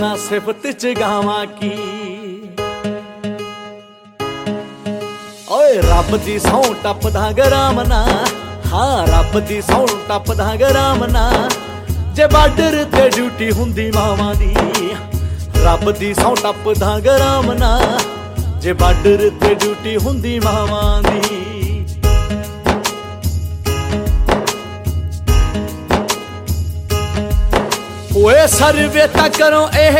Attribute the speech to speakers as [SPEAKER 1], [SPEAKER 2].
[SPEAKER 1] ਨਾ ਸਿਫਤ ਚ ਗਾਵਾਂ ਕੀ। ਓਏ ਰੱਬ ਦੀ ਸਹੁੰ ਟੱਪਦਾ ਗਰਾਮ ਨਾ, ਹਾਂ ਰੱਬ ਦੀ ਸਹੁੰ ਟੱਪਦਾ ਗਰਾਮ ਨਾ। ਜੇ ਬਾਰਡਰ ਤੇ ਡਿਊਟੀ ਹੁੰਦੀ ਮਾਵਾਂ ਦੀ, ਰੱਬ ਦੀ ਸਹੁੰ ਟੱਪਦਾ ਗਰਾਮ ਨਾ। ਜੇ ਬਾਰਡਰ ਤੇ ਡਿਊਟੀ ਹੁੰਦੀ ਮਾਵਾਂ ਦੀ। ਓਏ ਸਰਵੇ ਤਾਂ ਕਰੋ ਇਹ